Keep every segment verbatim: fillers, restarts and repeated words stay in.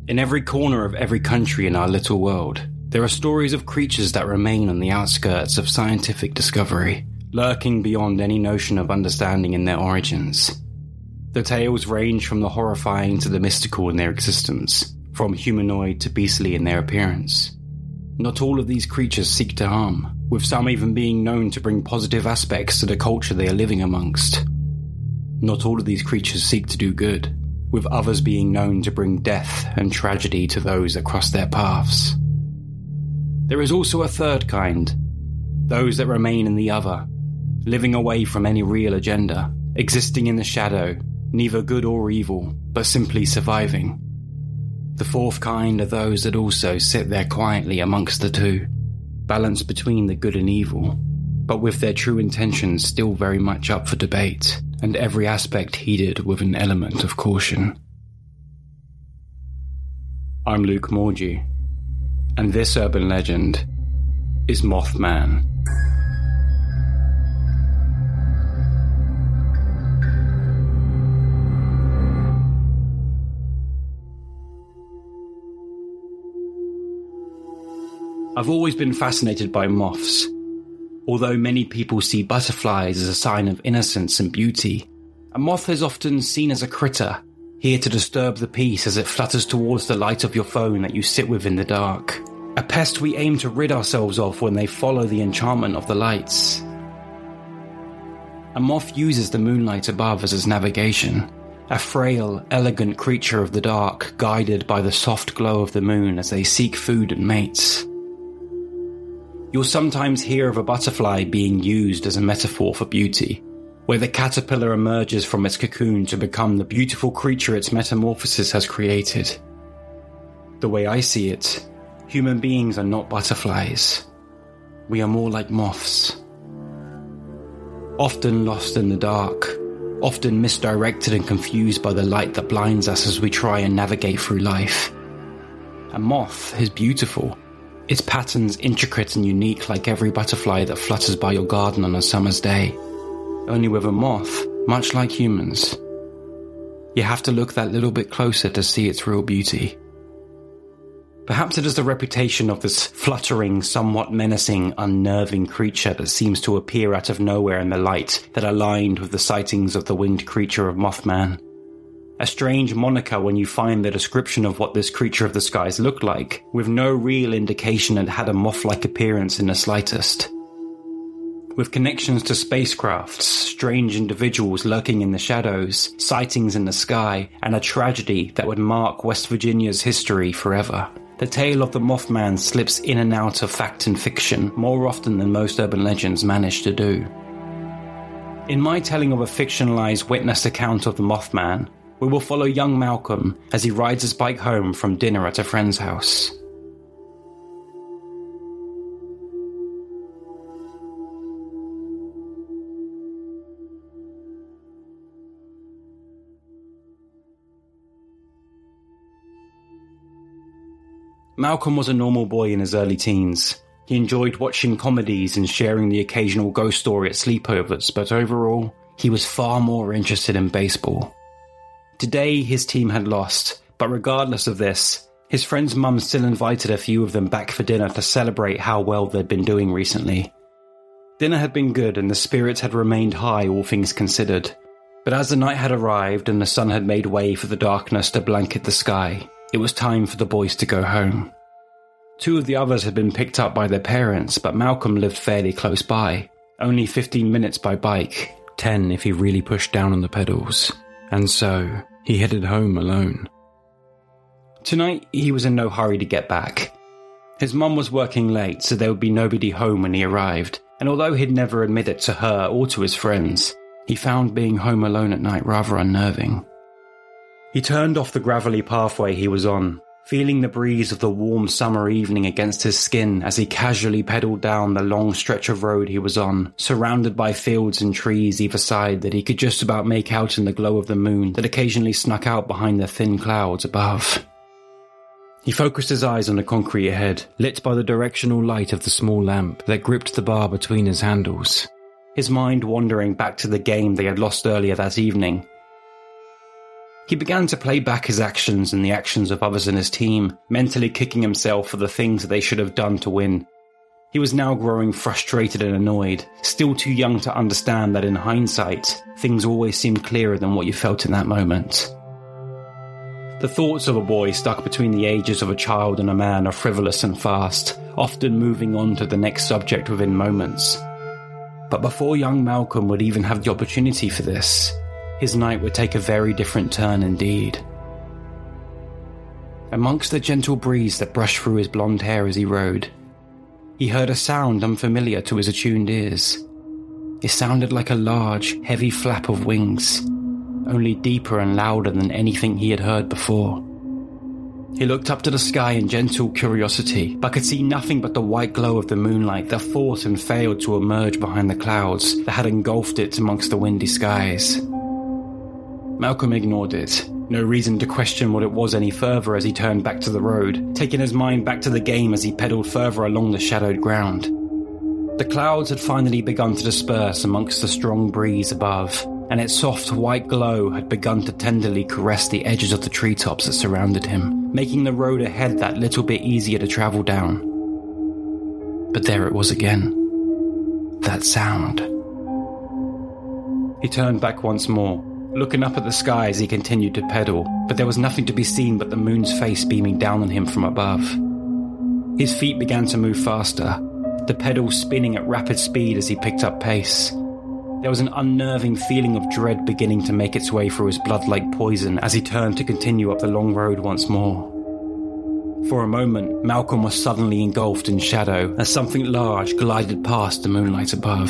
In every corner of every country in our little world, there are stories of creatures that remain on the outskirts of scientific discovery, lurking beyond any notion of understanding in their origins. The tales range from the horrifying to the mystical in their existence, from humanoid to beastly in their appearance. Not all of these creatures seek to harm, with some even being known to bring positive aspects to the culture they are living amongst. Not all of these creatures seek to do good, with others being known to bring death and tragedy to those that cross their paths. There is also a third kind, those that remain in the other, living away from any real agenda, existing in the shadow, neither good or evil, but simply surviving. The fourth kind are those that also sit there quietly amongst the two, balanced between the good and evil, but with their true intentions still very much up for debate, and every aspect heeded with an element of caution. I'm Luke Morgie, and this urban legend is Mothman. I've always been fascinated by moths. Although many people see butterflies as a sign of innocence and beauty, a moth is often seen as a critter, here to disturb the peace as it flutters towards the light of your phone that you sit with in the dark. A pest we aim to rid ourselves of when they follow the enchantment of the lights. A moth uses the moonlight above as its navigation, a frail, elegant creature of the dark, guided by the soft glow of the moon as they seek food and mates. You'll sometimes hear of a butterfly being used as a metaphor for beauty, where the caterpillar emerges from its cocoon to become the beautiful creature its metamorphosis has created. The way I see it, human beings are not butterflies. We are more like moths. Often lost in the dark, often misdirected and confused by the light that blinds us as we try and navigate through life. A moth is beautiful. Its patterns intricate and unique like every butterfly that flutters by your garden on a summer's day. Only with a moth, much like humans, you have to look that little bit closer to see its real beauty. Perhaps it is the reputation of this fluttering, somewhat menacing, unnerving creature that seems to appear out of nowhere in the light that aligned with the sightings of the winged creature of Mothman. A strange moniker when you find the description of what this creature of the skies looked like, with no real indication it had a moth-like appearance in the slightest. With connections to spacecrafts, strange individuals lurking in the shadows, sightings in the sky, and a tragedy that would mark West Virginia's history forever, the tale of the Mothman slips in and out of fact and fiction more often than most urban legends manage to do. In my telling of a fictionalized witnessed account of the Mothman, we will follow young Malcolm as he rides his bike home from dinner at a friend's house. Malcolm was a normal boy in his early teens. He enjoyed watching comedies and sharing the occasional ghost story at sleepovers, but overall, he was far more interested in baseball. Today, his team had lost, but regardless of this, his friend's mum still invited a few of them back for dinner to celebrate how well they'd been doing recently. Dinner had been good and the spirits had remained high, all things considered. But as the night had arrived and the sun had made way for the darkness to blanket the sky, it was time for the boys to go home. Two of the others had been picked up by their parents, but Malcolm lived fairly close by, only fifteen minutes by bike, ten if he really pushed down on the pedals. And so, he headed home alone. Tonight, he was in no hurry to get back. His mum was working late, so there would be nobody home when he arrived, and although he'd never admit it to her or to his friends, he found being home alone at night rather unnerving. He turned off the gravelly pathway he was on, feeling the breeze of the warm summer evening against his skin as he casually pedalled down the long stretch of road he was on, surrounded by fields and trees either side that he could just about make out in the glow of the moon that occasionally snuck out behind the thin clouds above. He focused his eyes on the concrete ahead, lit by the directional light of the small lamp that gripped the bar between his handles, his mind wandering back to the game they had lost earlier that evening. He began to play back his actions and the actions of others in his team, mentally kicking himself for the things that they should have done to win. He was now growing frustrated and annoyed, still too young to understand that in hindsight, things always seem clearer than what you felt in that moment. The thoughts of a boy stuck between the ages of a child and a man are frivolous and fast, often moving on to the next subject within moments. But before young Malcolm would even have the opportunity for this, his night would take a very different turn indeed. Amongst the gentle breeze that brushed through his blonde hair as he rode, he heard a sound unfamiliar to his attuned ears. It sounded like a large, heavy flap of wings, only deeper and louder than anything he had heard before. He looked up to the sky in gentle curiosity, but could see nothing but the white glow of the moonlight that fought and failed to emerge behind the clouds that had engulfed it amongst the windy skies. Malcolm ignored it. No reason to question what it was any further as he turned back to the road, taking his mind back to the game as he pedalled further along the shadowed ground. The clouds had finally begun to disperse amongst the strong breeze above, and its soft white glow had begun to tenderly caress the edges of the treetops that surrounded him, making the road ahead that little bit easier to travel down. But there it was again. That sound. He turned back once more, looking up at the sky as he continued to pedal, but there was nothing to be seen but the moon's face beaming down on him from above. His feet began to move faster, the pedal spinning at rapid speed as he picked up pace. There was an unnerving feeling of dread beginning to make its way through his blood like poison as he turned to continue up the long road once more. For a moment, Malcolm was suddenly engulfed in shadow as something large glided past the moonlight above.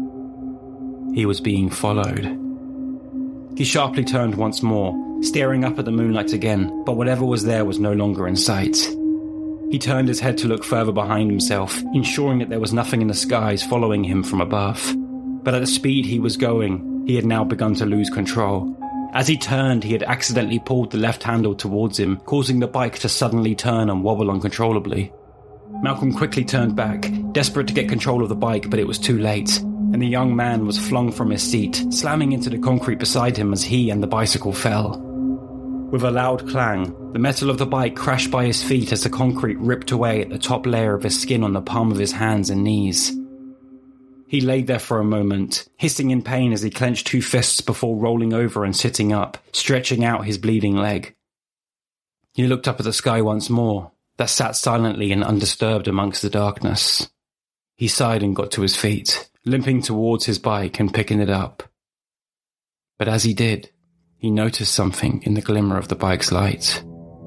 He was being followed. He sharply turned once more, staring up at the moonlight again, but whatever was there was no longer in sight. He turned his head to look further behind himself, ensuring that there was nothing in the skies following him from above. But at the speed he was going, he had now begun to lose control. As he turned, he had accidentally pulled the left handle towards him, causing the bike to suddenly turn and wobble uncontrollably. Malcolm quickly turned back, desperate to get control of the bike, but it was too late, and the young man was flung from his seat, slamming into the concrete beside him as he and the bicycle fell. With a loud clang, the metal of the bike crashed by his feet as the concrete ripped away at the top layer of his skin on the palm of his hands and knees. He lay there for a moment, hissing in pain as he clenched two fists before rolling over and sitting up, stretching out his bleeding leg. He looked up at the sky once more, that sat silently and undisturbed amongst the darkness. He sighed and got to his feet, limping towards his bike and picking it up. But as he did, he noticed something in the glimmer of the bike's light.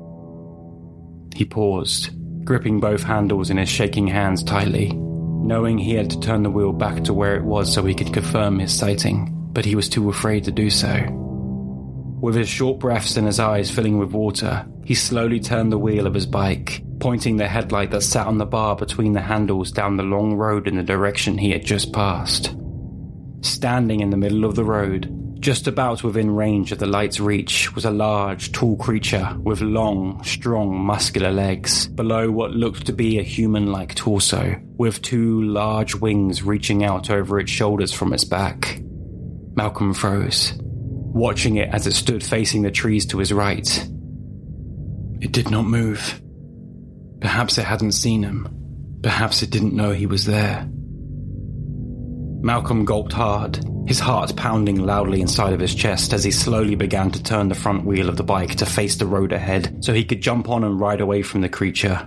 He paused, gripping both handles in his shaking hands tightly, knowing he had to turn the wheel back to where it was so he could confirm his sighting, but he was too afraid to do so. With his short breaths and his eyes filling with water, he slowly turned the wheel of his bike, pointing the headlight that sat on the bar between the handles down the long road in the direction he had just passed. Standing in the middle of the road, just about within range of the light's reach, was a large, tall creature with long, strong, muscular legs, below what looked to be a human-like torso, with two large wings reaching out over its shoulders from its back. Malcolm froze, watching it as it stood facing the trees to his right. It did not move. Perhaps it hadn't seen him. Perhaps it didn't know he was there. Malcolm gulped hard, his heart pounding loudly inside of his chest as he slowly began to turn the front wheel of the bike to face the road ahead so he could jump on and ride away from the creature.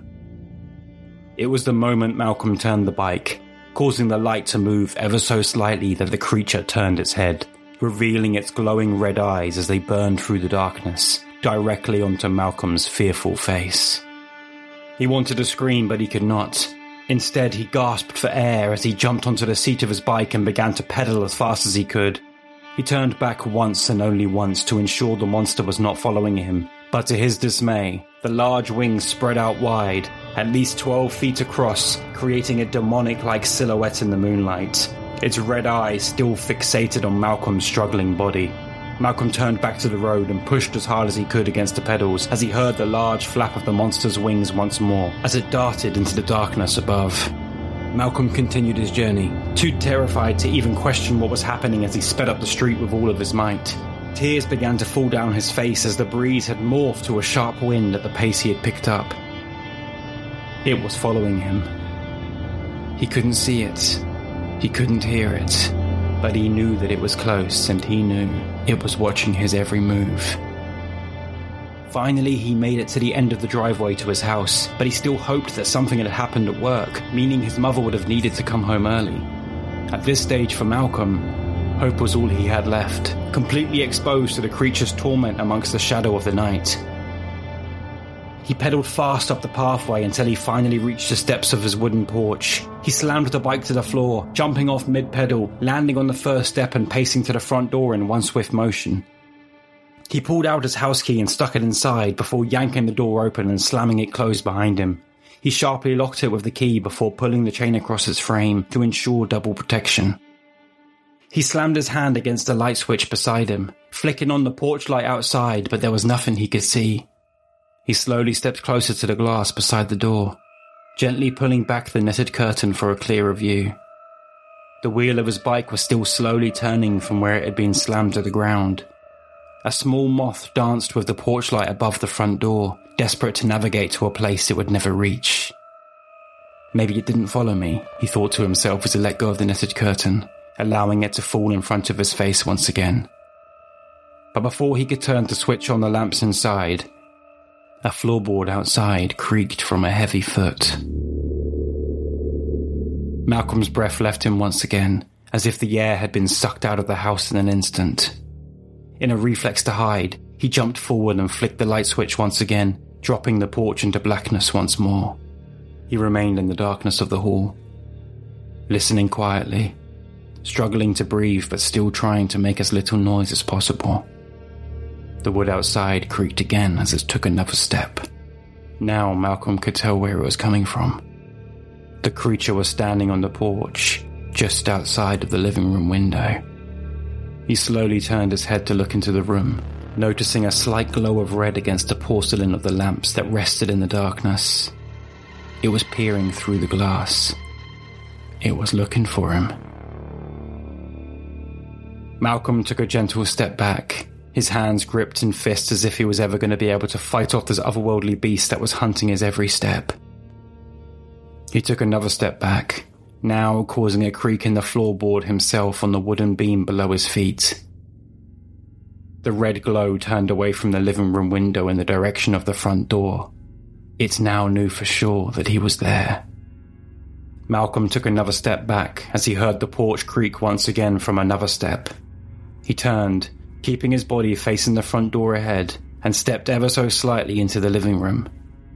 It was the moment Malcolm turned the bike, causing the light to move ever so slightly, that the creature turned its head, revealing its glowing red eyes as they burned through the darkness, directly onto Malcolm's fearful face. He wanted to scream, but he could not. Instead, he gasped for air as he jumped onto the seat of his bike and began to pedal as fast as he could. He turned back once and only once to ensure the monster was not following him, but to his dismay, the large wings spread out wide, at least twelve feet across, creating a demonic-like silhouette in the moonlight, its red eyes still fixated on Malcolm's struggling body. Malcolm turned back to the road and pushed as hard as he could against the pedals as he heard the large flap of the monster's wings once more as it darted into the darkness above. Malcolm continued his journey, too terrified to even question what was happening as he sped up the street with all of his might. Tears began to fall down his face as the breeze had morphed to a sharp wind at the pace he had picked up. It was following him. He couldn't see it. He couldn't hear it. But he knew that it was close, and he knew it was watching his every move. Finally, he made it to the end of the driveway to his house, but he still hoped that something had happened at work, meaning his mother would have needed to come home early. At this stage for Malcolm, hope was all he had left, completely exposed to the creature's torment amongst the shadow of the night. He pedaled fast up the pathway until he finally reached the steps of his wooden porch. He slammed the bike to the floor, jumping off mid-pedal, landing on the first step and pacing to the front door in one swift motion. He pulled out his house key and stuck it inside before yanking the door open and slamming it closed behind him. He sharply locked it with the key before pulling the chain across its frame to ensure double protection. He slammed his hand against the light switch beside him, flicking on the porch light outside, but there was nothing he could see. He slowly stepped closer to the glass beside the door, gently pulling back the netted curtain for a clearer view. The wheel of his bike was still slowly turning from where it had been slammed to the ground. A small moth danced with the porch light above the front door, desperate to navigate to a place it would never reach. Maybe it didn't follow me, he thought to himself as he let go of the netted curtain, allowing it to fall in front of his face once again. But before he could turn to switch on the lamps inside, a floorboard outside creaked from a heavy foot. Malcolm's breath left him once again, as if the air had been sucked out of the house in an instant. In a reflex to hide, he jumped forward and flicked the light switch once again, dropping the porch into blackness once more. He remained in the darkness of the hall, listening quietly, struggling to breathe but still trying to make as little noise as possible. The wood outside creaked again as it took another step. Now Malcolm could tell where it was coming from. The creature was standing on the porch, just outside of the living room window. He slowly turned his head to look into the room, noticing a slight glow of red against the porcelain of the lamps that rested in the darkness. It was peering through the glass. It was looking for him. Malcolm took a gentle step back, his hands gripped in fists as if he was ever going to be able to fight off this otherworldly beast that was hunting his every step. He took another step back, now causing a creak in the floorboard himself on the wooden beam below his feet. The red glow turned away from the living room window in the direction of the front door. It now knew for sure that he was there. Malcolm took another step back as he heard the porch creak once again from another step. He turned, keeping his body facing the front door ahead, and stepped ever so slightly into the living room.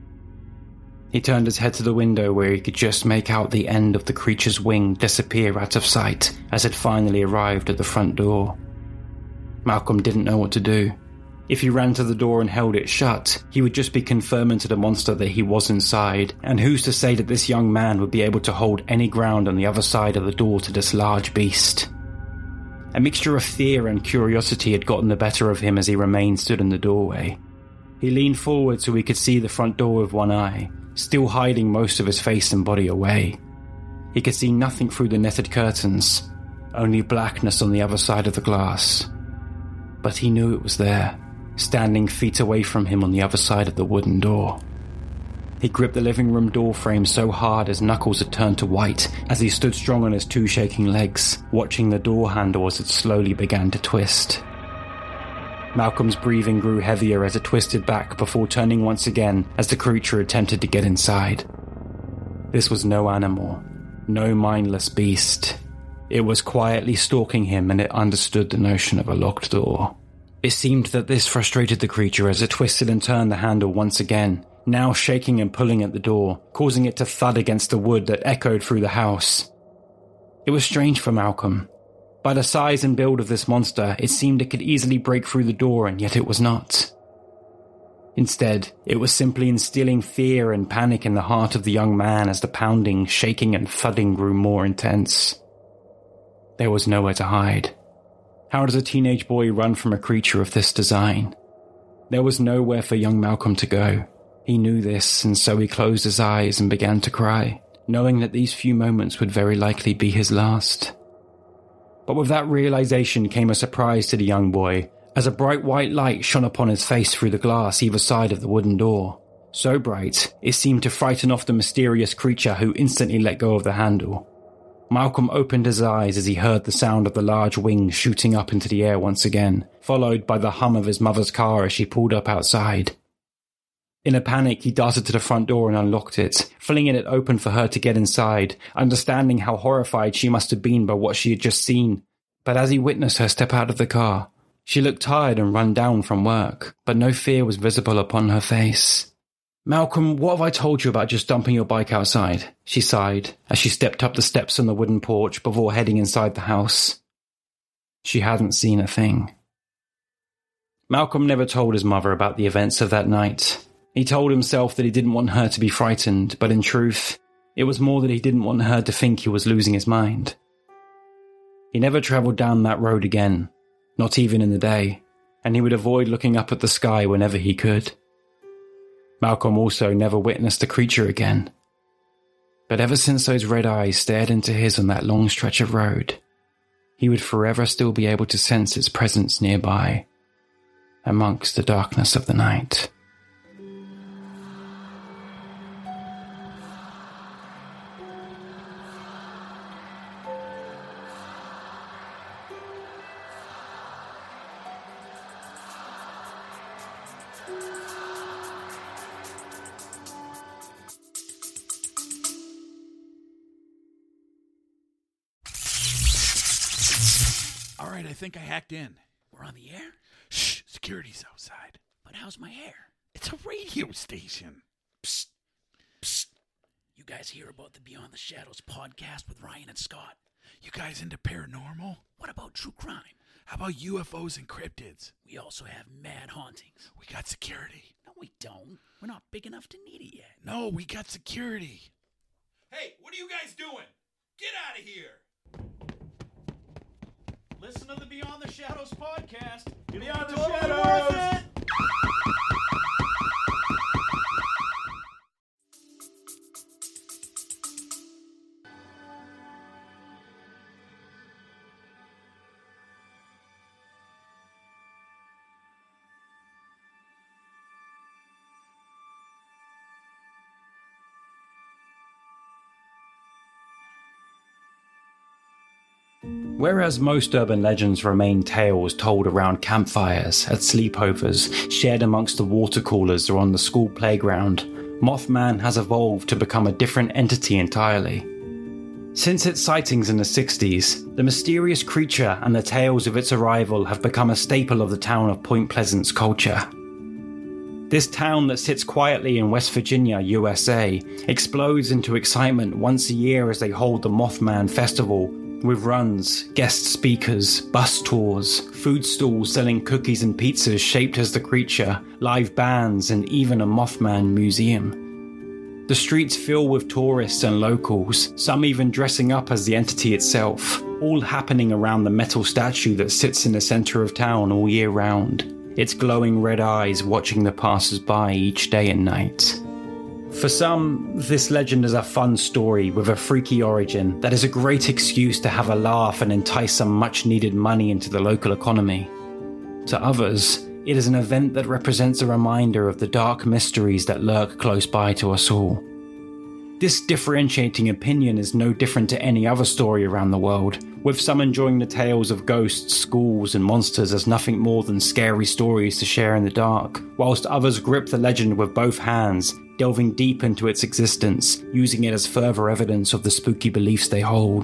He turned his head to the window where he could just make out the end of the creature's wing disappear out of sight as it finally arrived at the front door. Malcolm didn't know what to do. If he ran to the door and held it shut, he would just be confirming to the monster that he was inside, and who's to say that this young man would be able to hold any ground on the other side of the door to this large beast? A mixture of fear and curiosity had gotten the better of him as he remained stood in the doorway. He leaned forward so he could see the front door with one eye, still hiding most of his face and body away. He could see nothing through the netted curtains, only blackness on the other side of the glass. But he knew it was there, standing feet away from him on the other side of the wooden door. He gripped the living room door frame so hard his knuckles had turned to white as he stood strong on his two shaking legs, watching the door handle as it slowly began to twist. Malcolm's breathing grew heavier as it twisted back before turning once again as the creature attempted to get inside. This was no animal, no mindless beast. It was quietly stalking him, and it understood the notion of a locked door. It seemed that this frustrated the creature as it twisted and turned the handle once again, now shaking and pulling at the door, causing it to thud against the wood that echoed through the house. It was strange for Malcolm. By the size and build of this monster, it seemed it could easily break through the door, and yet it was not. Instead, it was simply instilling fear and panic in the heart of the young man as the pounding, shaking and thudding grew more intense. There was nowhere to hide. How does a teenage boy run from a creature of this design? There was nowhere for young Malcolm to go. He knew this, and so he closed his eyes and began to cry, knowing that these few moments would very likely be his last. But with that realization came a surprise to the young boy, as a bright white light shone upon his face through the glass either side of the wooden door. So bright, it seemed to frighten off the mysterious creature, who instantly let go of the handle. Malcolm opened his eyes as he heard the sound of the large wings shooting up into the air once again, followed by the hum of his mother's car as she pulled up outside. In a panic, he darted to the front door and unlocked it, flinging it open for her to get inside, understanding how horrified she must have been by what she had just seen. But as he witnessed her step out of the car, she looked tired and run down from work, but no fear was visible upon her face. "Malcolm, what have I told you about just dumping your bike outside?" she sighed as she stepped up the steps on the wooden porch before heading inside the house. She hadn't seen a thing. Malcolm never told his mother about the events of that night. He told himself that he didn't want her to be frightened, but in truth, it was more that he didn't want her to think he was losing his mind. He never travelled down that road again, not even in the day, and he would avoid looking up at the sky whenever he could. Malcolm also never witnessed the creature again. But ever since those red eyes stared into his on that long stretch of road, he would forever still be able to sense its presence nearby, amongst the darkness of the night. Alright, I think I hacked in. We're on the air? Shh, security's outside. But how's my hair? It's a radio station. Psst. Psst. You guys hear about the Beyond the Shadows podcast with Ryan and Scott? You guys into paranormal? What about true crime? How about U F Os and cryptids? We also have mad hauntings. We got security. No, we don't. We're not big enough to need it yet. No, we got security. Hey, what are you guys doing? Get out of here! Listen to the Beyond the Shadows podcast. Beyond the Totally Shadows! worth it. Whereas most urban legends remain tales told around campfires, at sleepovers, shared amongst the water coolers or on the school playground, Mothman has evolved to become a different entity entirely. Since its sightings in the sixties, the mysterious creature and the tales of its arrival have become a staple of the town of Point Pleasant's culture. This town that sits quietly in West Virginia, U S A, explodes into excitement once a year as they hold the Mothman Festival, with runs, guest speakers, bus tours, food stalls selling cookies and pizzas shaped as the creature, live bands, and even a Mothman museum. The streets fill with tourists and locals, some even dressing up as the entity itself, all happening around the metal statue that sits in the centre of town all year round, its glowing red eyes watching the passers-by each day and night. For some, this legend is a fun story with a freaky origin that is a great excuse to have a laugh and entice some much-needed money into the local economy. To others, it is an event that represents a reminder of the dark mysteries that lurk close by to us all. This differentiating opinion is no different to any other story around the world, with some enjoying the tales of ghosts, ghouls, and monsters as nothing more than scary stories to share in the dark, whilst others grip the legend with both hands, delving deep into its existence, using it as further evidence of the spooky beliefs they hold.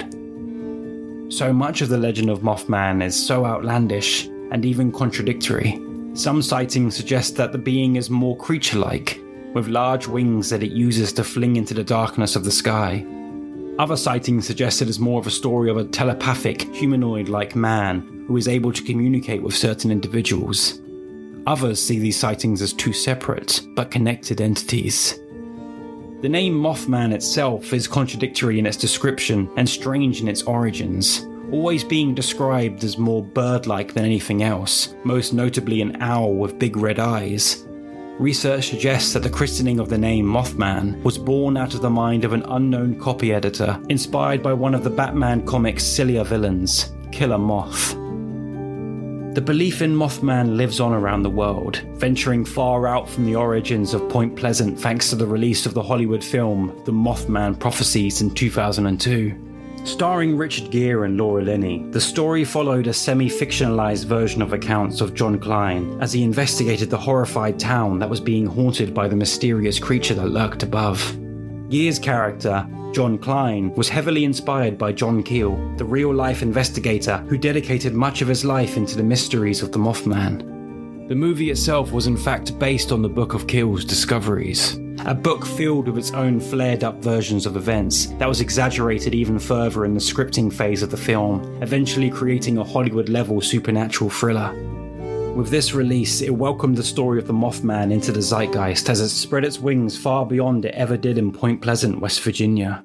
So much of the legend of Mothman is so outlandish and even contradictory. Some sightings suggest that the being is more creature-like, with large wings that it uses to fling into the darkness of the sky. Other sightings suggest it is more of a story of a telepathic, humanoid-like man who is able to communicate with certain individuals. Others see these sightings as two separate, but connected entities. The name Mothman itself is contradictory in its description and strange in its origins, always being described as more bird-like than anything else, most notably an owl with big red eyes. Research suggests that the christening of the name Mothman was born out of the mind of an unknown copy editor, inspired by one of the Batman comics' sillier villains, Killer Moth. The belief in Mothman lives on around the world, venturing far out from the origins of Point Pleasant thanks to the release of the Hollywood film The Mothman Prophecies in two thousand two. Starring Richard Gere and Laura Linney, the story followed a semi-fictionalized version of accounts of John Klein as he investigated the horrified town that was being haunted by the mysterious creature that lurked above. Gere's character, John Klein, was heavily inspired by John Keel, the real-life investigator who dedicated much of his life into the mysteries of the Mothman. The movie itself was in fact based on the book of Keel's discoveries, a book filled with its own flared-up versions of events that was exaggerated even further in the scripting phase of the film, eventually creating a Hollywood-level supernatural thriller. With this release, it welcomed the story of the Mothman into the zeitgeist as it spread its wings far beyond it ever did in Point Pleasant, West Virginia.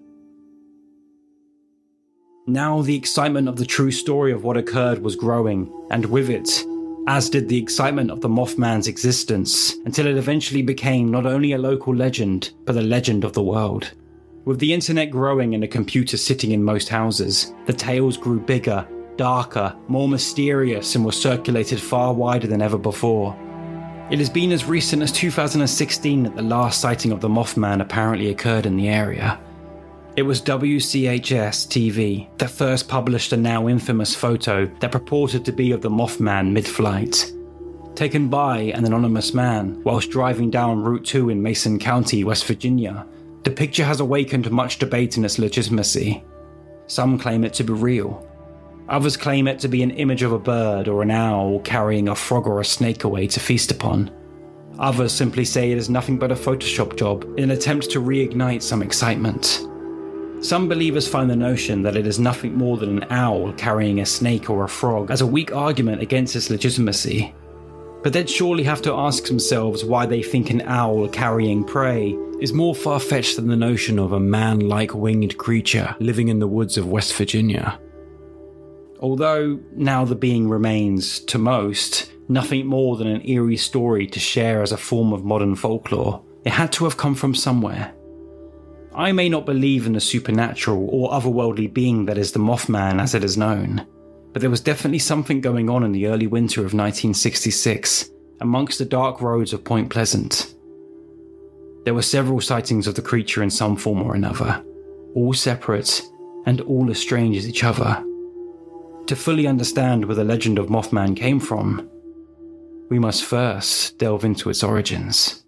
Now the excitement of the true story of what occurred was growing, and with it, as did the excitement of the Mothman's existence, until it eventually became not only a local legend, but a legend of the world. With the internet growing and a computer sitting in most houses, the tales grew bigger, darker, more mysterious, and were circulated far wider than ever before. It has been as recent as two thousand sixteen that the last sighting of the Mothman apparently occurred in the area. It was W C H S T V that first published a now infamous photo that purported to be of the Mothman mid-flight. Taken by an anonymous man whilst driving down Route two in Mason County, West Virginia, the picture has awakened much debate in its legitimacy. Some claim it to be real. Others claim it to be an image of a bird or an owl carrying a frog or a snake away to feast upon. Others simply say it is nothing but a Photoshop job in an attempt to reignite some excitement. Some believers find the notion that it is nothing more than an owl carrying a snake or a frog as a weak argument against its legitimacy. But they'd surely have to ask themselves why they think an owl carrying prey is more far-fetched than the notion of a man-like winged creature living in the woods of West Virginia. Although now the being remains, to most, nothing more than an eerie story to share as a form of modern folklore, it had to have come from somewhere. I may not believe in the supernatural or otherworldly being that is the Mothman as it is known, but there was definitely something going on in the early winter of nineteen sixty-six amongst the dark roads of Point Pleasant. There were several sightings of the creature in some form or another, all separate and all as strange as each other. To fully understand where the legend of Mothman came from, we must first delve into its origins.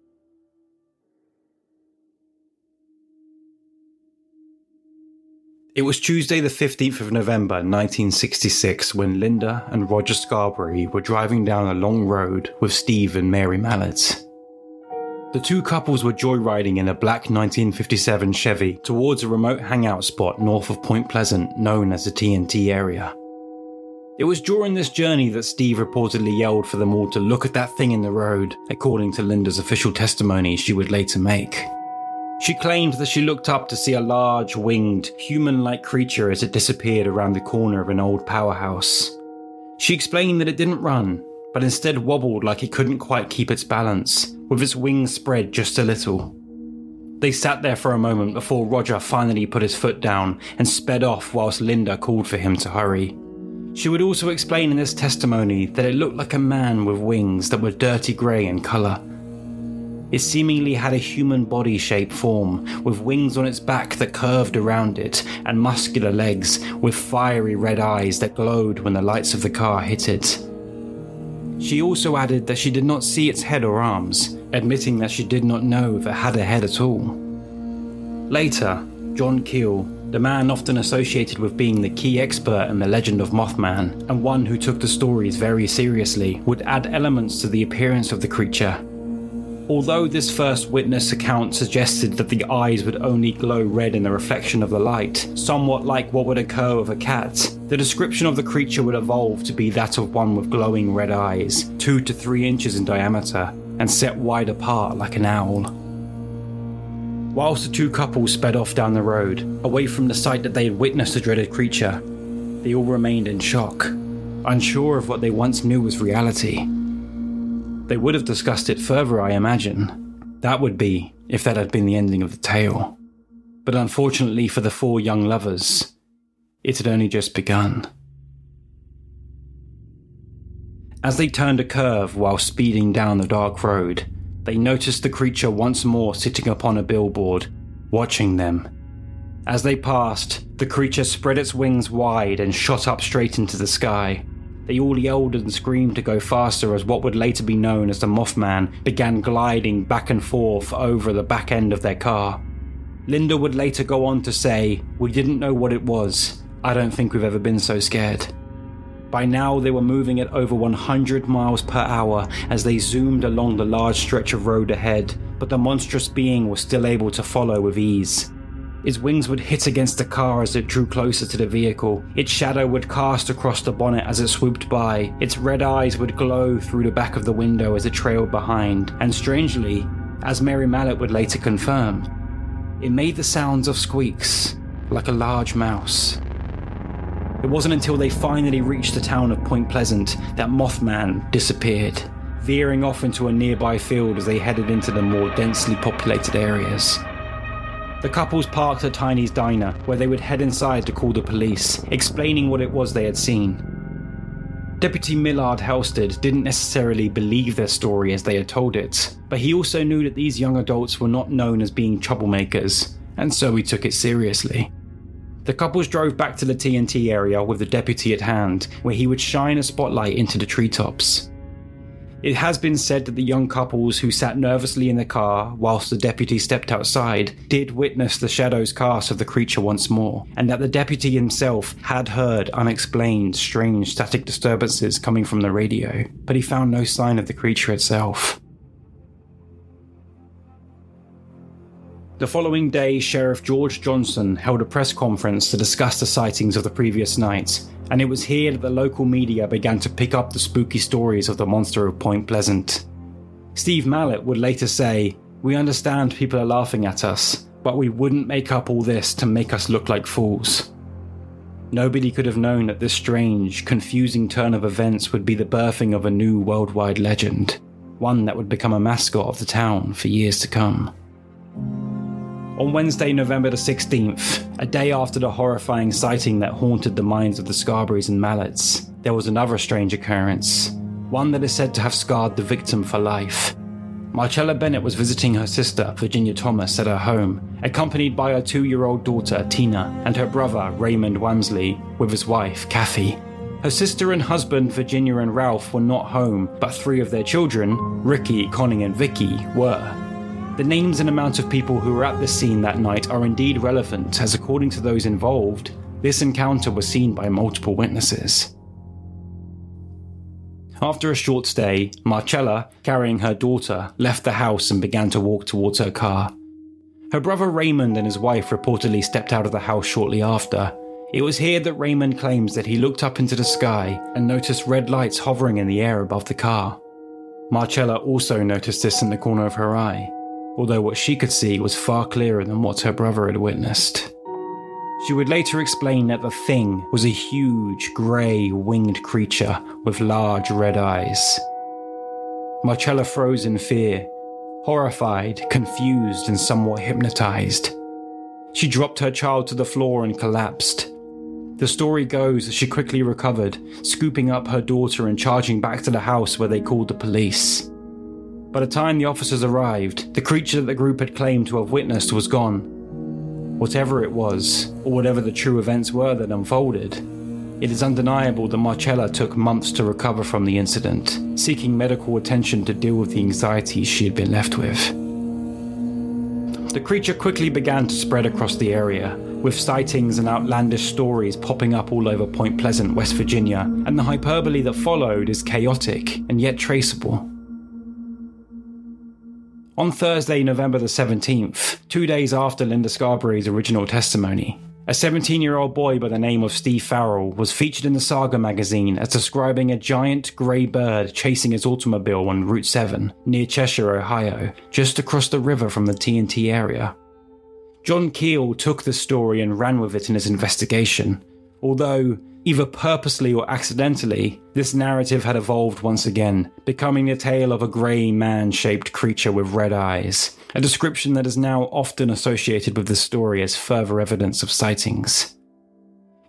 It was Tuesday the fifteenth of November nineteen sixty-six when Linda and Roger Scarberry were driving down a long road with Steve and Mary Mallet. The two couples were joyriding in a black nineteen fifty-seven Chevy towards a remote hangout spot north of Point Pleasant known as the T N T area. It was during this journey that Steve reportedly yelled for them all to look at that thing in the road, according to Linda's official testimony she would later make. She claimed that she looked up to see a large, winged, human-like creature as it disappeared around the corner of an old powerhouse. She explained that it didn't run, but instead wobbled like it couldn't quite keep its balance, with its wings spread just a little. They sat there for a moment before Roger finally put his foot down and sped off whilst Linda called for him to hurry. She would also explain in this testimony that it looked like a man with wings that were dirty grey in colour. It seemingly had a human body-shaped form, with wings on its back that curved around it, and muscular legs with fiery red eyes that glowed when the lights of the car hit it. She also added that she did not see its head or arms, admitting that she did not know if it had a head at all. Later, John Keel, the man often associated with being the key expert in the legend of Mothman, and one who took the stories very seriously, would add elements to the appearance of the creature. Although this first witness account suggested that the eyes would only glow red in the reflection of the light, somewhat like what would occur with a cat, the description of the creature would evolve to be that of one with glowing red eyes, two to three inches in diameter, and set wide apart like an owl. Whilst the two couples sped off down the road, away from the sight that they had witnessed the dreaded creature, they all remained in shock, unsure of what they once knew was reality. They would have discussed it further, I imagine. That would be if that had been the ending of the tale. But unfortunately for the four young lovers, it had only just begun. As they turned a curve while speeding down the dark road, they noticed the creature once more sitting upon a billboard, watching them. As they passed, the creature spread its wings wide and shot up straight into the sky. They all yelled and screamed to go faster as what would later be known as the Mothman began gliding back and forth over the back end of their car. Linda would later go on to say, "We didn't know what it was. I don't think we've ever been so scared." By now they were moving at over one hundred miles per hour as they zoomed along the large stretch of road ahead, but the monstrous being was still able to follow with ease. Its wings would hit against the car as it drew closer to the vehicle. Its shadow would cast across the bonnet as it swooped by. Its red eyes would glow through the back of the window as it trailed behind. And strangely, as Mary Mallett would later confirm, it made the sounds of squeaks, like a large mouse. It wasn't until they finally reached the town of Point Pleasant that Mothman disappeared, veering off into a nearby field as they headed into the more densely populated areas. The couples parked at Tiny's diner, where they would head inside to call the police, explaining what it was they had seen. Deputy Millard Halstead didn't necessarily believe their story as they had told it, but he also knew that these young adults were not known as being troublemakers, and so he took it seriously. The couples drove back to the T N T area with the deputy at hand, where he would shine a spotlight into the treetops. It has been said that the young couples who sat nervously in the car whilst the deputy stepped outside did witness the shadows cast of the creature once more, and that the deputy himself had heard unexplained, strange static disturbances coming from the radio, but he found no sign of the creature itself. The following day, Sheriff George Johnson held a press conference to discuss the sightings of the previous night, and it was here that the local media began to pick up the spooky stories of the monster of Point Pleasant. Steve Mallett would later say, "We understand people are laughing at us, but we wouldn't make up all this to make us look like fools." Nobody could have known that this strange, confusing turn of events would be the birthing of a new worldwide legend, one that would become a mascot of the town for years to come. On Wednesday, November the sixteenth, a day after the horrifying sighting that haunted the minds of the Scarberrys and Mallets, there was another strange occurrence, one that is said to have scarred the victim for life. Marcella Bennett was visiting her sister, Virginia Thomas, at her home, accompanied by her two-year-old daughter, Tina, and her brother, Raymond Wamsley, with his wife, Kathy. Her sister and husband, Virginia and Ralph, were not home, but three of their children, Ricky, Connie, and Vicky, were. The names and amount of people who were at the scene that night are indeed relevant, as according to those involved, this encounter was seen by multiple witnesses. After a short stay, Marcella, carrying her daughter, left the house and began to walk towards her car. Her brother Raymond and his wife reportedly stepped out of the house shortly after. It was here that Raymond claims that he looked up into the sky and noticed red lights hovering in the air above the car. Marcella also noticed this in the corner of her eye, although what she could see was far clearer than what her brother had witnessed. She would later explain that the thing was a huge, grey, winged creature with large red eyes. Marcella froze in fear, horrified, confused, and somewhat hypnotised. She dropped her child to the floor and collapsed. The story goes that she quickly recovered, scooping up her daughter and charging back to the house where they called the police. By the time the officers arrived, the creature that the group had claimed to have witnessed was gone. Whatever it was, or whatever the true events were that unfolded, it is undeniable that Marcella took months to recover from the incident, seeking medical attention to deal with the anxieties she had been left with. The creature quickly began to spread across the area, with sightings and outlandish stories popping up all over Point Pleasant, West Virginia, and the hyperbole that followed is chaotic and yet traceable. On Thursday, November the seventeenth, two days after Linda Scarberry's original testimony, a seventeen-year-old boy by the name of Steve Farrell was featured in the Saga magazine as describing a giant grey bird chasing his automobile on Route seven near Cheshire, Ohio, just across the river from the T N T area. John Keel took the story and ran with it in his investigation, although, either purposely or accidentally, this narrative had evolved once again, becoming the tale of a grey man-shaped creature with red eyes, a description that is now often associated with the story as further evidence of sightings.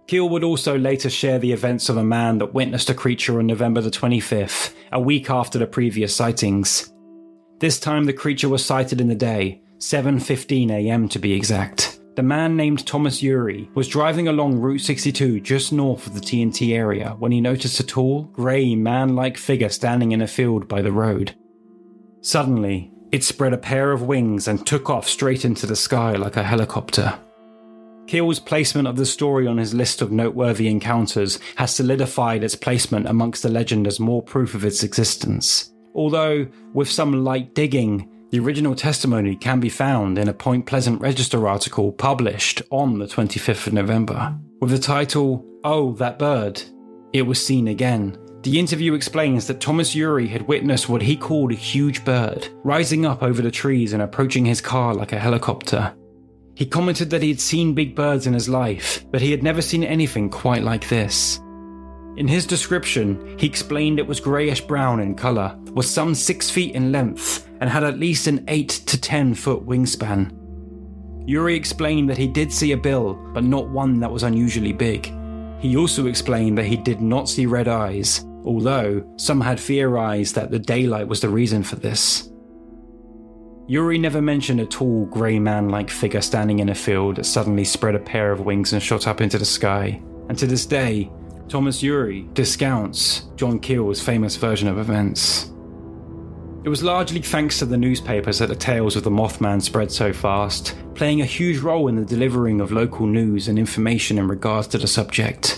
Keel would also later share the events of a man that witnessed a creature on November the twenty-fifth, a week after the previous sightings. This time the creature was sighted in the day, seven fifteen a.m. to be exact. The man named Thomas Urey was driving along Route sixty-two just north of the T N T area when he noticed a tall, grey, man-like figure standing in a field by the road. Suddenly, it spread a pair of wings and took off straight into the sky like a helicopter. Keel's placement of the story on his list of noteworthy encounters has solidified its placement amongst the legend as more proof of its existence. Although, with some light digging, the original testimony can be found in a Point Pleasant Register article published on the twenty-fifth of November. With the title, "Oh, That Bird, It Was Seen Again." The interview explains that Thomas Urey had witnessed what he called a huge bird, rising up over the trees and approaching his car like a helicopter. He commented that he had seen big birds in his life, but he had never seen anything quite like this. In his description, he explained it was greyish-brown in colour, was some six feet in length, and had at least an eight to ten foot wingspan. Urey explained that he did see a bill, but not one that was unusually big. He also explained that he did not see red eyes, although some had theorised that the daylight was the reason for this. Urey never mentioned a tall, grey man-like figure standing in a field that suddenly spread a pair of wings and shot up into the sky, and to this day, Thomas Urey discounts John Keel's famous version of events. It was largely thanks to the newspapers that the tales of the Mothman spread so fast, playing a huge role in the delivering of local news and information in regards to the subject.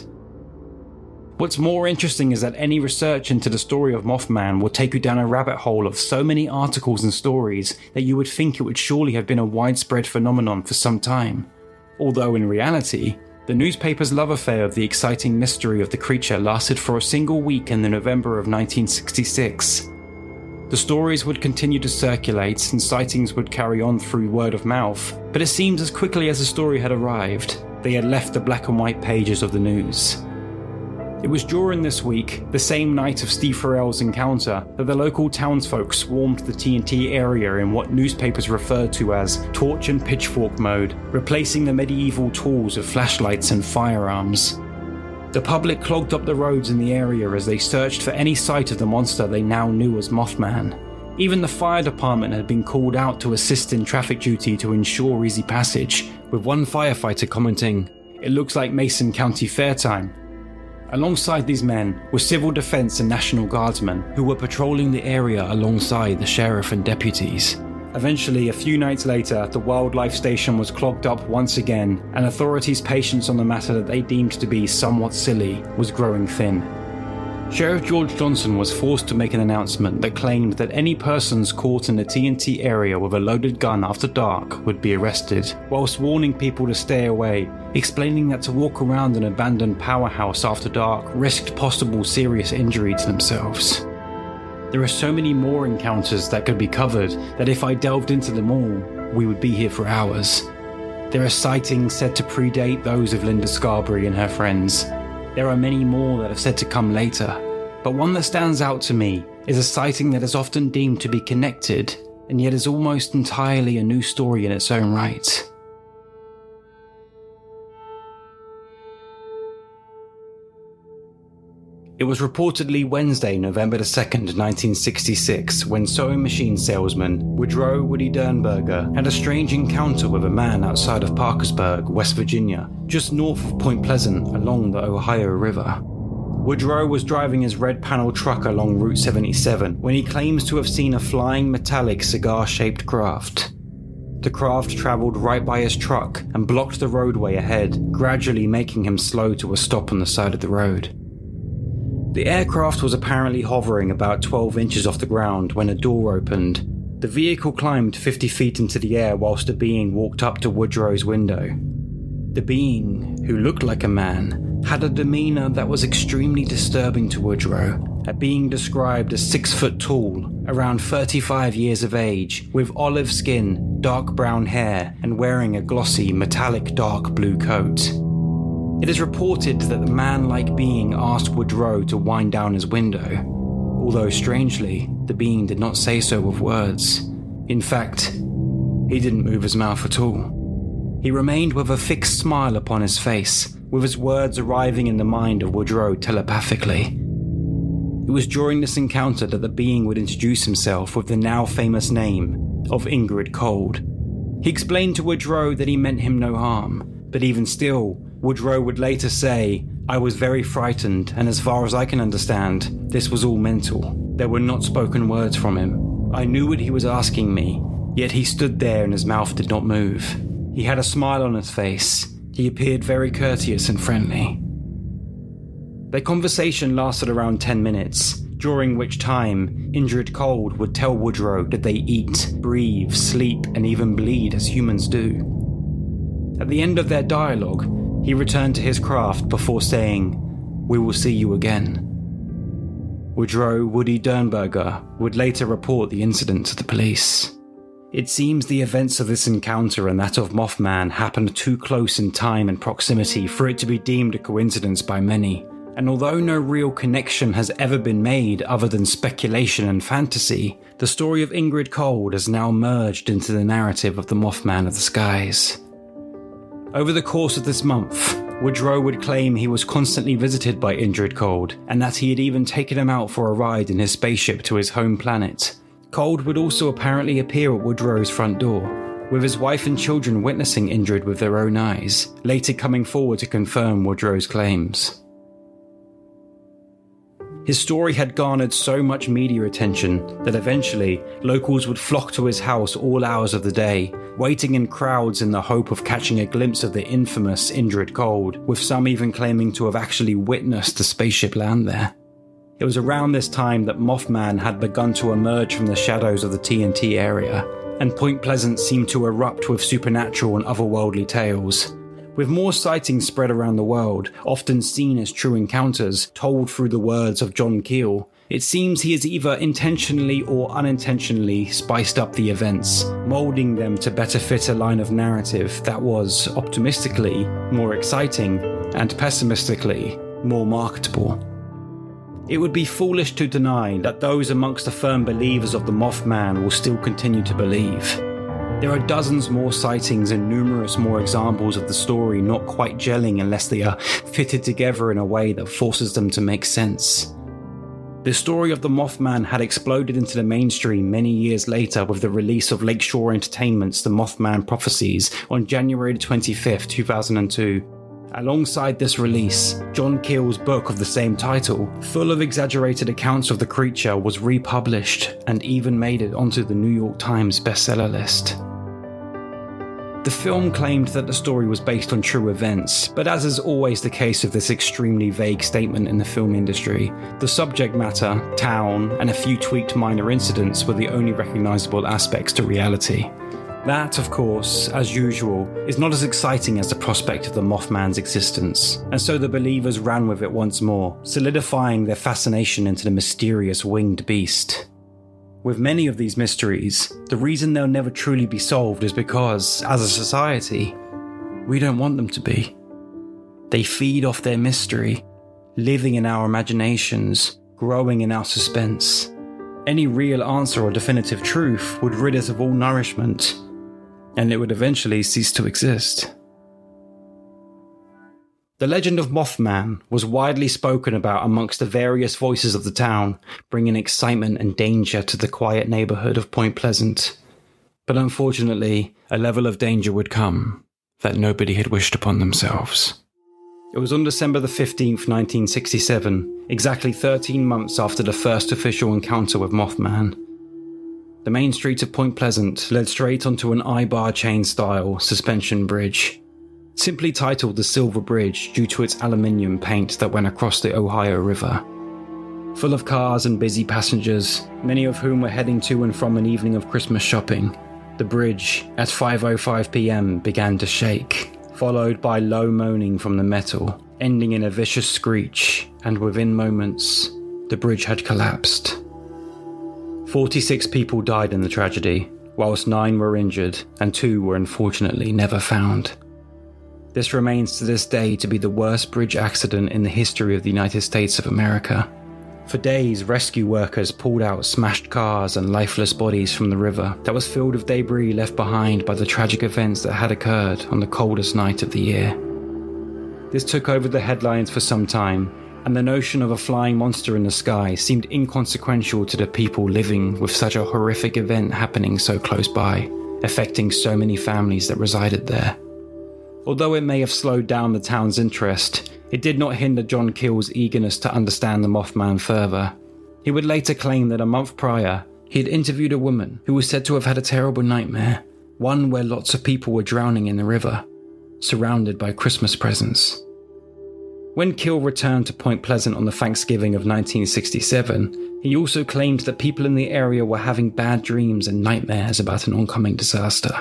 What's more interesting is that any research into the story of Mothman will take you down a rabbit hole of so many articles and stories that you would think it would surely have been a widespread phenomenon for some time. Although in reality, the newspaper's love affair of the exciting mystery of the creature lasted for a single week in the November of nineteen sixty-six. The stories would continue to circulate and sightings would carry on through word of mouth, but it seems as quickly as the story had arrived, they had left the black and white pages of the news. It was during this week, the same night of Steve Farrell's encounter, that the local townsfolk swarmed the T N T area in what newspapers referred to as torch and pitchfork mode, replacing the medieval tools of flashlights and firearms. The public clogged up the roads in the area as they searched for any sight of the monster they now knew as Mothman. Even the fire department had been called out to assist in traffic duty to ensure easy passage, with one firefighter commenting, "It looks like Mason County Fair time." Alongside these men were civil defense and National Guardsmen who were patrolling the area alongside the sheriff and deputies. Eventually, a few nights later, the wildlife station was clogged up once again, and authorities' patience on the matter that they deemed to be somewhat silly was growing thin. Sheriff George Johnson was forced to make an announcement that claimed that any persons caught in the T N T area with a loaded gun after dark would be arrested, whilst warning people to stay away, explaining that to walk around an abandoned powerhouse after dark risked possible serious injury to themselves. There are so many more encounters that could be covered that if I delved into them all, we would be here for hours. There are sightings said to predate those of Linda Scarberry and her friends. There are many more that are said to come later, but one that stands out to me is a sighting that is often deemed to be connected, and yet is almost entirely a new story in its own right. It was reportedly Wednesday, November the second, nineteen sixty-six, when sewing machine salesman Woodrow Woody Dernberger had a strange encounter with a man outside of Parkersburg, West Virginia, just north of Point Pleasant along the Ohio River. Woodrow was driving his red panel truck along Route seventy-seven when he claims to have seen a flying metallic cigar-shaped craft. The craft travelled right by his truck and blocked the roadway ahead, gradually making him slow to a stop on the side of the road. The aircraft was apparently hovering about twelve inches off the ground when a door opened. The vehicle climbed fifty feet into the air whilst a being walked up to Woodrow's window. The being, who looked like a man, had a demeanour that was extremely disturbing to Woodrow, a being described as six foot tall, around thirty-five years of age, with olive skin, dark brown hair, and wearing a glossy, metallic dark blue coat. It is reported that the man-like being asked Woodrow to wind down his window, although strangely, the being did not say so with words. In fact, he didn't move his mouth at all. He remained with a fixed smile upon his face, with his words arriving in the mind of Woodrow telepathically. It was during this encounter that the being would introduce himself with the now famous name of Ingrid Cold. He explained to Woodrow that he meant him no harm, but even still, Woodrow would later say, "I was very frightened, and as far as I can understand, this was all mental. There were not spoken words from him. I knew what he was asking me, yet he stood there and his mouth did not move. He had a smile on his face. He appeared very courteous and friendly." Their conversation lasted around ten minutes, during which time Ingrid Cold would tell Woodrow that they eat, breathe, sleep, and even bleed as humans do. At the end of their dialogue, he returned to his craft before saying, "We will see you again." Woodrow Woody Dernberger would later report the incident to the police. It seems the events of this encounter and that of Mothman happened too close in time and proximity for it to be deemed a coincidence by many, and although no real connection has ever been made other than speculation and fantasy, the story of Ingrid Cold has now merged into the narrative of the Mothman of the skies. Over the course of this month, Woodrow would claim he was constantly visited by Ingrid Cold, and that he had even taken him out for a ride in his spaceship to his home planet. Cold would also apparently appear at Woodrow's front door, with his wife and children witnessing Ingrid with their own eyes, later coming forward to confirm Woodrow's claims. His story had garnered so much media attention that eventually locals would flock to his house all hours of the day, waiting in crowds in the hope of catching a glimpse of the infamous Ingrid Cold, with some even claiming to have actually witnessed the spaceship land there. It was around this time that Mothman had begun to emerge from the shadows of the T N T area, and Point Pleasant seemed to erupt with supernatural and otherworldly tales. With more sightings spread around the world, often seen as true encounters, told through the words of John Keel, it seems he has either intentionally or unintentionally spiced up the events, moulding them to better fit a line of narrative that was, optimistically, more exciting, and pessimistically, more marketable. It would be foolish to deny that those amongst the firm believers of the Mothman will still continue to believe. There are dozens more sightings and numerous more examples of the story not quite gelling unless they are fitted together in a way that forces them to make sense. The story of the Mothman had exploded into the mainstream many years later with the release of Lakeshore Entertainment's The Mothman Prophecies on January twenty-fifth, two thousand two. Alongside this release, John Keel's book of the same title, full of exaggerated accounts of the creature, was republished and even made it onto the New York Times bestseller list. The film claimed that the story was based on true events, but as is always the case with this extremely vague statement in the film industry, the subject matter, town, and a few tweaked minor incidents were the only recognisable aspects to reality. That, of course, as usual, is not as exciting as the prospect of the Mothman's existence, and so the believers ran with it once more, solidifying their fascination into the mysterious winged beast. With many of these mysteries, the reason they'll never truly be solved is because, as a society, we don't want them to be. They feed off their mystery, living in our imaginations, growing in our suspense. Any real answer or definitive truth would rid us of all nourishment, and it would eventually cease to exist. The legend of Mothman was widely spoken about amongst the various voices of the town, bringing excitement and danger to the quiet neighbourhood of Point Pleasant. But unfortunately, a level of danger would come that nobody had wished upon themselves. It was on December the fifteenth, nineteen sixty-seven, exactly thirteen months after the first official encounter with Mothman. The main street of Point Pleasant led straight onto an I-bar chain-style suspension bridge, simply titled the Silver Bridge due to its aluminium paint that went across the Ohio River. Full of cars and busy passengers, many of whom were heading to and from an evening of Christmas shopping, the bridge, at five oh five p.m, began to shake, followed by low moaning from the metal, ending in a vicious screech, and within moments, the bridge had collapsed. forty-six people died in the tragedy, whilst nine were injured and two were unfortunately never found. This remains to this day to be the worst bridge accident in the history of the United States of America, For days, rescue workers pulled out smashed cars and lifeless bodies from the river that was filled with debris left behind by the tragic events that had occurred on the coldest night of the year. This took over the headlines for some time, and the notion of a flying monster in the sky seemed inconsequential to the people living with such a horrific event happening so close by, affecting so many families that resided there. Although it may have slowed down the town's interest, it did not hinder John Keel's eagerness to understand the Mothman further. He would later claim that a month prior, he had interviewed a woman who was said to have had a terrible nightmare, one where lots of people were drowning in the river, surrounded by Christmas presents. When Keel returned to Point Pleasant on the Thanksgiving of nineteen sixty-seven, he also claimed that people in the area were having bad dreams and nightmares about an oncoming disaster.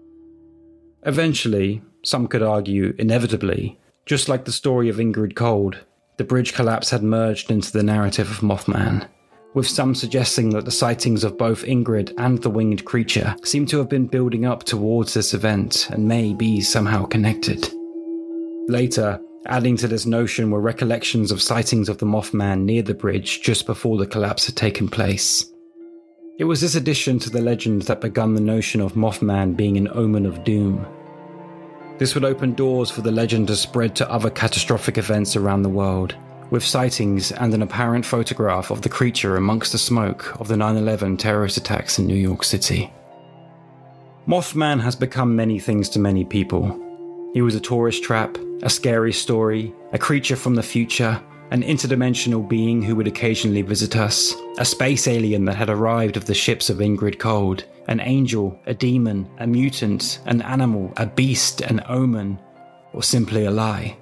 Eventually, some could argue inevitably, just like the story of Ingrid Cold, the bridge collapse had merged into the narrative of Mothman, with some suggesting that the sightings of both Ingrid and the winged creature seem to have been building up towards this event and may be somehow connected. Later, adding to this notion were recollections of sightings of the Mothman near the bridge just before the collapse had taken place. It was this addition to the legend that begun the notion of Mothman being an omen of doom. This would open doors for the legend to spread to other catastrophic events around the world, with sightings and an apparent photograph of the creature amongst the smoke of the nine eleven terrorist attacks in New York City. Mothman has become many things to many people. He was a tourist trap, a scary story, a creature from the future, an interdimensional being who would occasionally visit us, a space alien that had arrived with the ships of Ingrid Cold, an angel, a demon, a mutant, an animal, a beast, an omen, or simply a lie.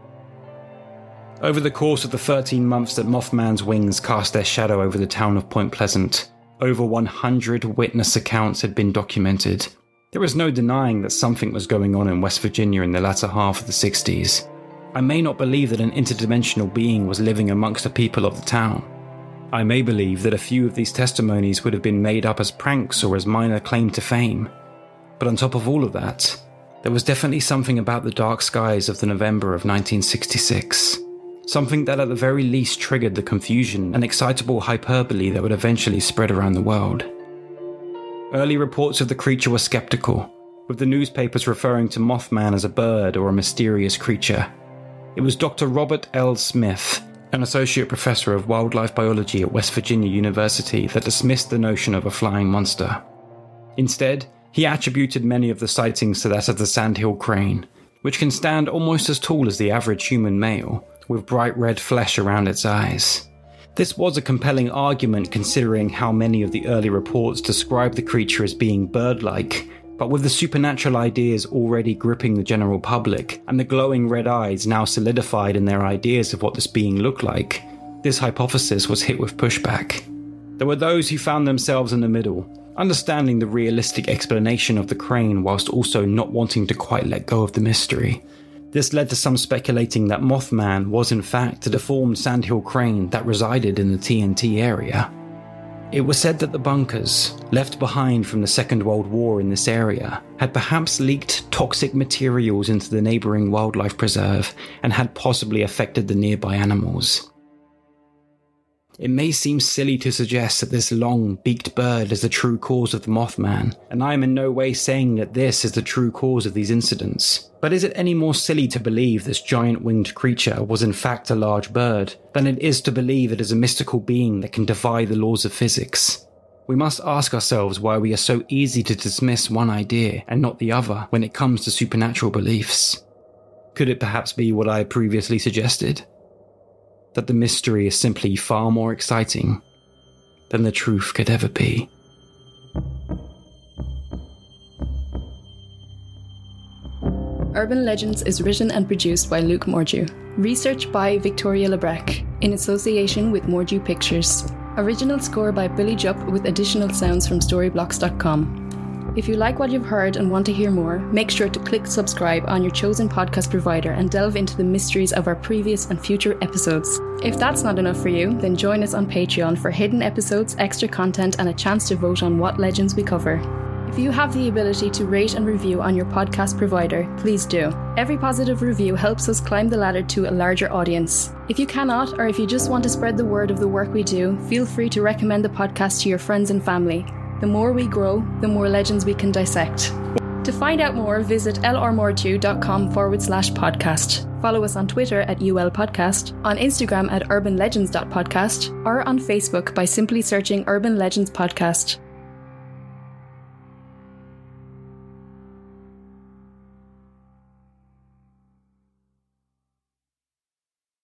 Over the course of the thirteen months that Mothman's wings cast their shadow over the town of Point Pleasant, over one hundred witness accounts had been documented. There was no denying that something was going on in West Virginia in the latter half of the sixties. I may not believe that an interdimensional being was living amongst the people of the town. I may believe that a few of these testimonies would have been made up as pranks or as minor claim to fame. But on top of all of that, there was definitely something about the dark skies of the November of nineteen sixty-six. Something that at the very least triggered the confusion and excitable hyperbole that would eventually spread around the world. Early reports of the creature were skeptical, with the newspapers referring to Mothman as a bird or a mysterious creature. It was Doctor Robert L. Smith, an associate professor of wildlife biology at West Virginia University, that dismissed the notion of a flying monster. Instead, he attributed many of the sightings to that of the sandhill crane, which can stand almost as tall as the average human male, with bright red flesh around its eyes. This was a compelling argument considering how many of the early reports described the creature as being bird-like, but with the supernatural ideas already gripping the general public, and the glowing red eyes now solidified in their ideas of what this being looked like, this hypothesis was hit with pushback. There were those who found themselves in the middle, understanding the realistic explanation of the crane whilst also not wanting to quite let go of the mystery. This led to some speculating that Mothman was in fact a deformed sandhill crane that resided in the T N T area. It was said that the bunkers, left behind from the Second World War in this area, had perhaps leaked toxic materials into the neighbouring wildlife preserve and had possibly affected the nearby animals. It may seem silly to suggest that this long, beaked bird is the true cause of the Mothman, and I am in no way saying that this is the true cause of these incidents. But is it any more silly to believe this giant winged creature was in fact a large bird, than it is to believe it is a mystical being that can defy the laws of physics? We must ask ourselves why we are so easy to dismiss one idea and not the other when it comes to supernatural beliefs. Could it perhaps be what I previously suggested? That the mystery is simply far more exciting than the truth could ever be. Urban Legends is written and produced by Luke Mordew. Research by Victoria Lebrecq, in association with Mordew Pictures. Original score by Billy Jupp with additional sounds from storyblocks dot com. If you like what you've heard and want to hear more, make sure to click subscribe on your chosen podcast provider and delve into the mysteries of our previous and future episodes. If that's not enough for you, then join us on Patreon for hidden episodes, extra content, and a chance to vote on what legends we cover. If you have the ability to rate and review on your podcast provider, please do. Every positive review helps us climb the ladder to a larger audience. If you cannot, or if you just want to spread the word of the work we do, feel free to recommend the podcast to your friends and family. The more we grow, the more legends we can dissect. To find out more, visit lrmordew.com forward slash podcast. Follow us on Twitter at U L Podcast, on Instagram at urban legends dot podcast, or on Facebook by simply searching Urban Legends Podcast.